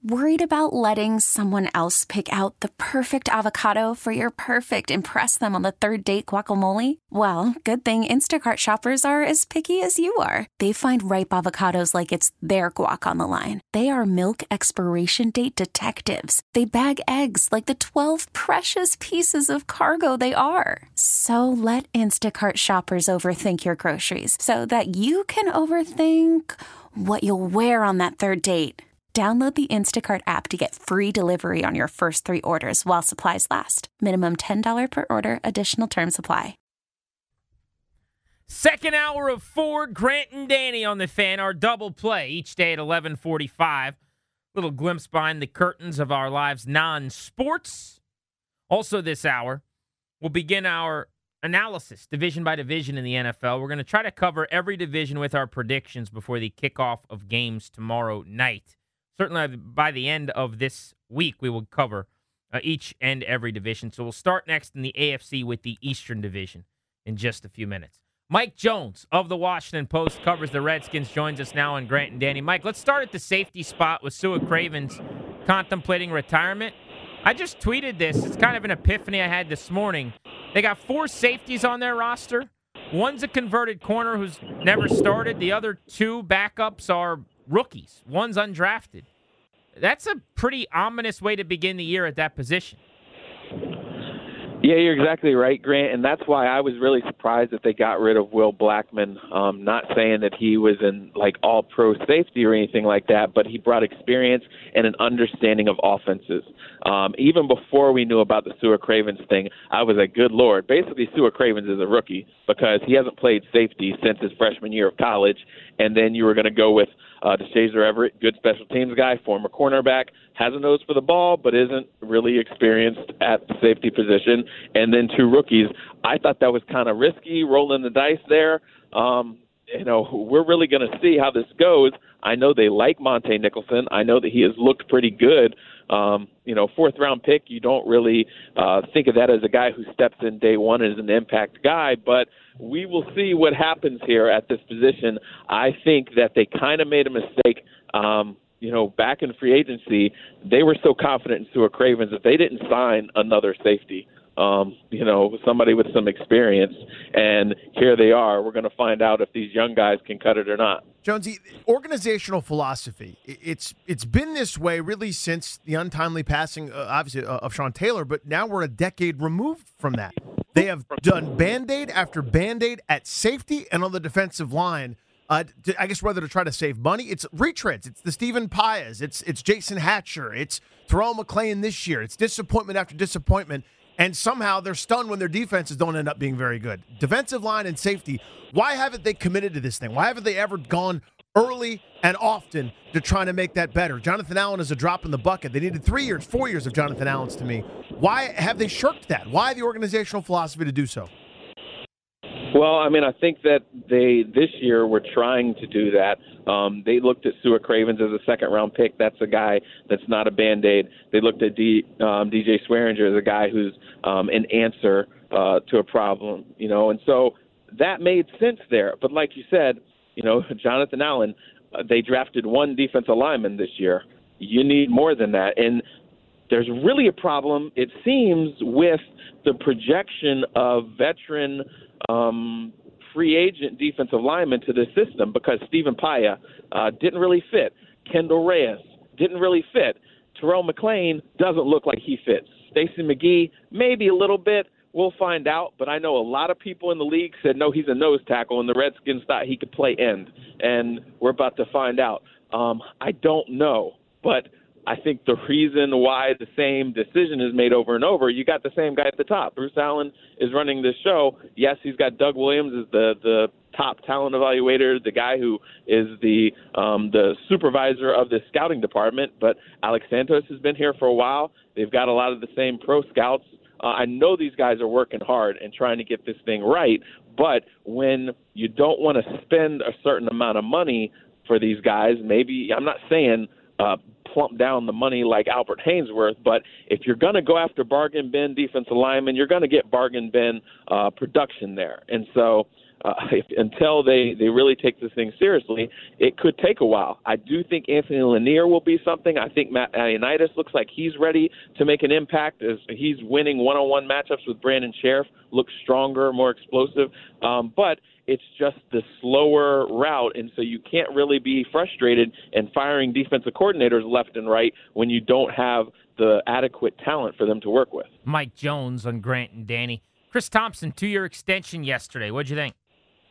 Worried about letting someone else pick out the perfect avocado for your perfect impress them on the third date guacamole? Well, good thing Instacart shoppers are as picky as you are. They find ripe avocados like it's their guac on the line. They are milk expiration date detectives. They bag eggs like the 12 precious pieces of cargo they are. So let Instacart shoppers overthink your groceries so that you can overthink what you'll wear on that third date. Download the Instacart app to get free delivery on your first 3 orders while supplies last. Minimum $10 per order. Additional terms apply. Second hour of Ford, Grant and Danny on the Fan, our double play each day at 11:45. Little glimpse behind the curtains of our lives non-sports. Also this hour, we'll begin our analysis, division by division in the NFL. We're going to try to cover every division with our predictions before the kickoff of games tomorrow night. Certainly by the end of this week, we will cover each and every division. So we'll start next in the AFC with the Eastern Division in just a few minutes. Mike Jones of the Washington Post covers the Redskins, joins us now on Grant and Danny. Mike, let's start at the safety spot with Sua Cravens contemplating retirement. I just tweeted this. It's kind of an epiphany I had this morning. They got 4 safeties on their roster. One's a converted corner who's never started. The other 2 backups are rookies. One's undrafted. That's a pretty ominous way to begin the year at that position. Yeah, you're exactly right, Grant, and that's why I was really surprised that they got rid of Will Blackman. Not saying that he was in like all-pro safety or anything like that, but he brought experience and an understanding of offenses. Even before we knew about the Sua Cravens thing, I was like, good Lord. Basically, Sua Cravens is a rookie because he hasn't played safety since his freshman year of college, and then you were going to go with DeShazer Everett, good special teams guy, former cornerback, has a nose for the ball, but isn't really experienced at the safety position. And then 2 rookies. I thought that was kind of risky, rolling the dice there. We're really going to see how this goes. I know they like Monte Nicholson. I know that he has looked pretty good. 4th-round pick, you don't really think of that as a guy who steps in day one as an impact guy, but we will see what happens here at this position. I think that they kind of made a mistake. Back in free agency, they were so confident in Sua Cravens that they didn't sign another safety. Somebody with some experience, and here they are. We're going to find out if these young guys can cut it or not. Jonesy, organizational philosophy, it's been this way really since the untimely passing, obviously, of Sean Taylor, but now we're a decade removed from that. They have done Band-Aid after Band-Aid at safety and on the defensive line. I guess whether to try to save money, it's retreads. It's the Stephen Payas. It's Jason Hatcher. It's Terrell McClain this year. It's disappointment after disappointment. And somehow they're stunned when their defenses don't end up being very good. Defensive line and safety, why haven't they committed to this thing? Why haven't they ever gone early and often to trying to make that better? Jonathan Allen is a drop in the bucket. They needed 3 years, 4 years of Jonathan Allen's to me. Why have they shirked that? Why the organizational philosophy to do so? Well, I think that they this year were trying to do that. They looked at Sua Cravens as a second-round pick. That's a guy that's not a Band-Aid. They looked at DJ Swearinger as a guy who's an answer to a problem, and so that made sense there. But like you said, Jonathan Allen, they drafted 1 defensive lineman this year. You need more than that. And there's really a problem, it seems, with the projection of veteran free agent defensive linemen to this system because Stephen Paya didn't really fit. Kendall Reyes didn't really fit. Terrell McClain doesn't look like he fits. Stacey McGee, maybe a little bit. We'll find out. But I know a lot of people in the league said, no, he's a nose tackle, and the Redskins thought he could play end. And we're about to find out. I don't know. But I think the reason why the same decision is made over and over, you got the same guy at the top. Bruce Allen is running this show. Yes, he's got Doug Williams as the top talent evaluator, the guy who is the supervisor of the scouting department. But Alex Santos has been here for a while. They've got a lot of the same pro scouts. I know these guys are working hard and trying to get this thing right. But when you don't want to spend a certain amount of money for these guys, maybe I'm not saying plump down the money like Albert Haynesworth, but if you're going to go after bargain bin defensive linemen, you're going to get bargain bin production there. And so until they really take this thing seriously, it could take a while. I do think Anthony Lanier will be something. I think Matt Ioannidis looks like he's ready to make an impact as he's winning one-on-one matchups with Brandon Sheriff, looks stronger, more explosive. But it's just the slower route, and so you can't really be frustrated and firing defensive coordinators left and right when you don't have the adequate talent for them to work with. Mike Jones on Grant and Danny. Chris Thompson, 2-year extension yesterday. What'd you think?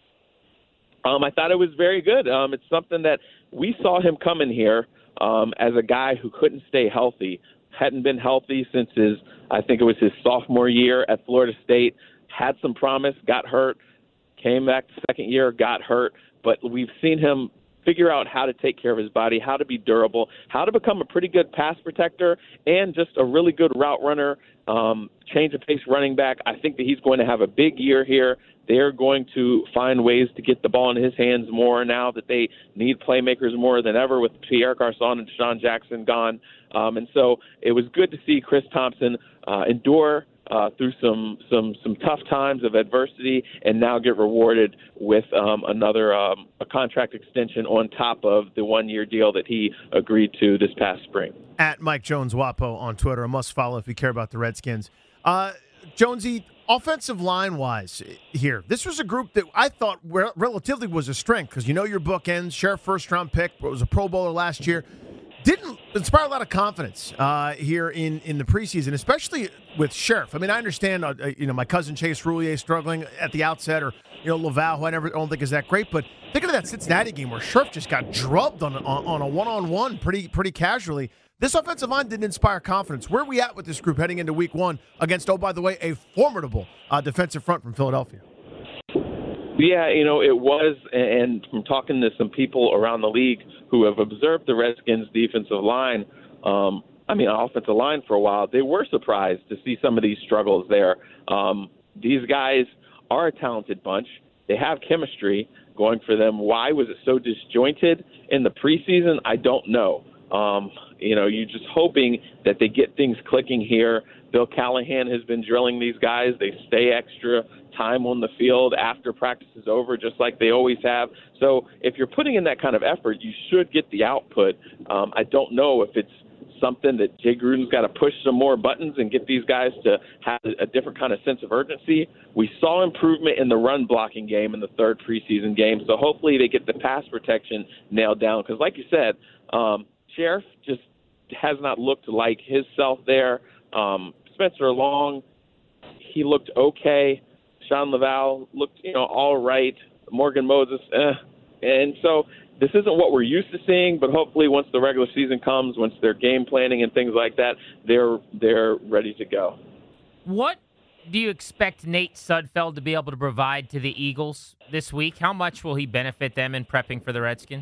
I thought it was very good. It's something that we saw him coming here as a guy who couldn't stay healthy, hadn't been healthy since I think it was his sophomore year at Florida State, had some promise, got hurt, came back the second year, got hurt, but we've seen him figure out how to take care of his body, how to be durable, how to become a pretty good pass protector, and just a really good route runner, change of pace running back. I think that he's going to have a big year here. They're going to find ways to get the ball in his hands more now that they need playmakers more than ever with Pierre Garçon and Deshaun Jackson gone. And so it was good to see Chris Thompson endure through some tough times of adversity and now get rewarded with another a contract extension on top of the one-year deal that he agreed to this past spring. At Mike Jones WAPO on Twitter, a must follow if you care about the Redskins. Jonesy, offensive line-wise here, this was a group that I thought relatively was a strength because you know your bookends, Sheriff first-round pick, was a Pro Bowler last year. Didn't inspire a lot of confidence here in the preseason, especially with Sheriff. I mean, I understand, my cousin Chase Roulier struggling at the outset, or Laval, who I don't think is that great. But thinking of that Cincinnati game where Sheriff just got drubbed on a one-on-one pretty casually. This offensive line didn't inspire confidence. Where are we at with this group heading into Week 1 against, oh by the way, a formidable defensive front from Philadelphia? Yeah, it was, and from talking to some people around the league who have observed the Redskins' defensive line, offensive line for a while, they were surprised to see some of these struggles there. These guys are a talented bunch. They have chemistry going for them. Why was it so disjointed in the preseason? I don't know. You're just hoping that they get things clicking here. Bill Callahan has been drilling these guys. They stay extra time on the field after practice is over, just like they always have. So if you're putting in that kind of effort, you should get the output. I don't know if it's something that Jay Gruden's got to push some more buttons and get these guys to have a different kind of sense of urgency. We saw improvement in the run blocking game in the third preseason game, so hopefully they get the pass protection nailed down. Because like you said, Sheriff just has not looked like his self there. Spencer Long, he looked okay. Sean Laval looked, all right. Morgan Moses, And so this isn't what we're used to seeing, but hopefully once the regular season comes, once they're game planning and things like that, they're ready to go. What do you expect Nate Sudfeld to be able to provide to the Eagles this week? How much will he benefit them in prepping for the Redskins?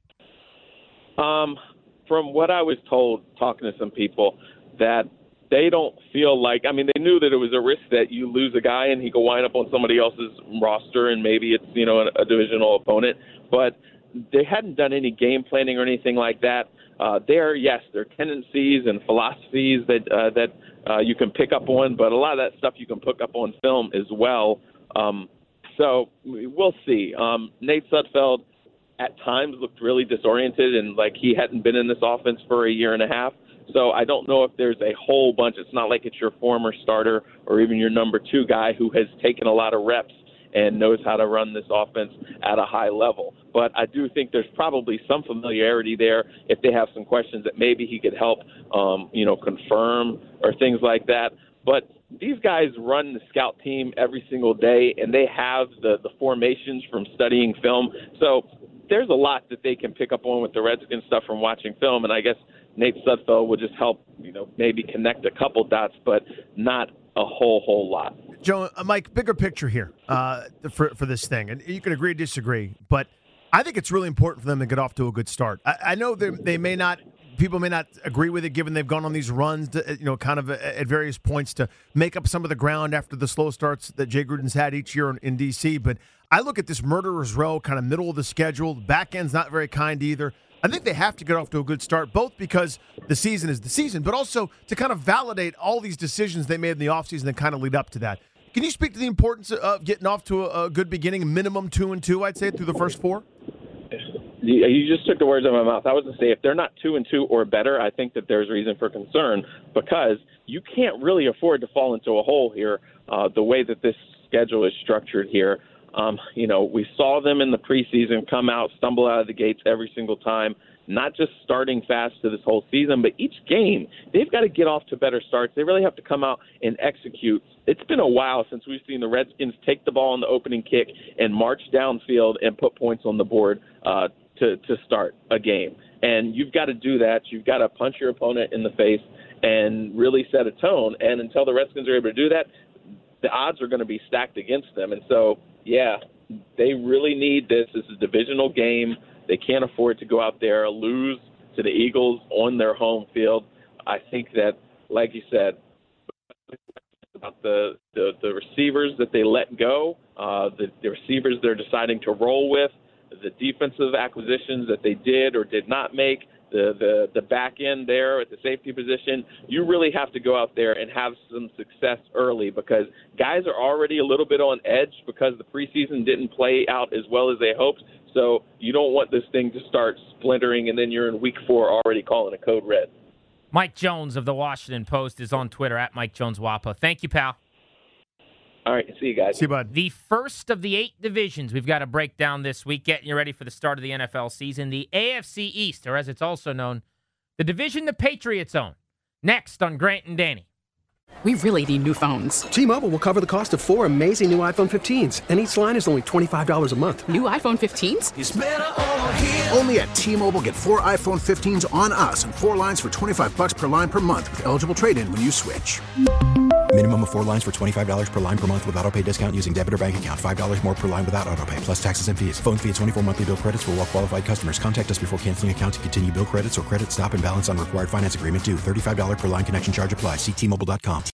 From what I was told, talking to some people, that they don't feel like, they knew that it was a risk that you lose a guy and he could wind up on somebody else's roster and maybe it's, a divisional opponent, but they hadn't done any game planning or anything like that. There are tendencies and philosophies that you can pick up on, but a lot of that stuff you can pick up on film as well. So we'll see. Nate Sudfeld at times looked really disoriented and like he hadn't been in this offense for a year and a half. So I don't know if there's a whole bunch. It's not like it's your former starter or even your number 2 guy who has taken a lot of reps and knows how to run this offense at a high level. But I do think there's probably some familiarity there if they have some questions that maybe he could help, confirm or things like that. But these guys run the scout team every single day, and they have the formations from studying film. So there's a lot that they can pick up on with the Redskins stuff from watching film, and I guess Nate Sudfeld will just help, maybe connect a couple dots, but not a whole lot. Joe, Mike, bigger picture here for this thing, and you can agree or disagree, but I think it's really important for them to get off to a good start. I know people may not agree with it, given they've gone on these runs, kind of at various points to make up some of the ground after the slow starts that Jay Gruden's had each year in D.C., but I look at this murderer's row, kind of middle of the schedule. The back end's not very kind either. I think they have to get off to a good start, both because the season is the season, but also to kind of validate all these decisions they made in the offseason that kind of lead up to that. Can you speak to the importance of getting off to a good beginning, minimum 2-2, I'd say, through the first 4? You just took the words out of my mouth. I was going to say, if they're not 2-2 or better, I think that there's reason for concern, because you can't really afford to fall into a hole here the way that this schedule is structured here. We saw them in the preseason come out, stumble out of the gates every single time, not just starting fast to this whole season, but each game, they've got to get off to better starts. They really have to come out and execute. It's been a while since we've seen the Redskins take the ball on the opening kick and march downfield and put points on the board to start a game. And you've got to do that. You've got to punch your opponent in the face and really set a tone. And until the Redskins are able to do that, the odds are going to be stacked against them. And so, yeah, they really need this. This is a divisional game. They can't afford to go out there, lose to the Eagles on their home field. I think that, like you said, about the receivers that they let go, the receivers they're deciding to roll with, the defensive acquisitions that they did or did not make, the back end there at the safety position, you really have to go out there and have some success early, because guys are already a little bit on edge because the preseason didn't play out as well as they hoped. So you don't want this thing to start splintering and then you're in week 4 already calling a code red. Mike Jones of the Washington Post is on Twitter at Mike Jones WAPO. Thank you, pal. All right, see you guys. See you, bud. The first of the 8 divisions we've got to break down this week, getting you ready for the start of the NFL season. The AFC East, or as it's also known, the division the Patriots own. Next on Grant and Danny. We really need new phones. T-Mobile will cover the cost of 4 amazing new iPhone 15s, and each line is only $25 a month. New iPhone 15s? It's better over here. Only at T-Mobile, get 4 iPhone 15s on us and 4 lines for $25 per line per month with eligible trade-in when you switch. Minimum of 4 lines for $25 per line per month with autopay discount using debit or bank account. $5 more per line without autopay, plus taxes and fees. Phone fee at 24 monthly bill credits for well-qualified customers. Contact us before canceling account to continue bill credits or credit stop and balance on required finance agreement due. $35 per line connection charge applies. See T-Mobile.com.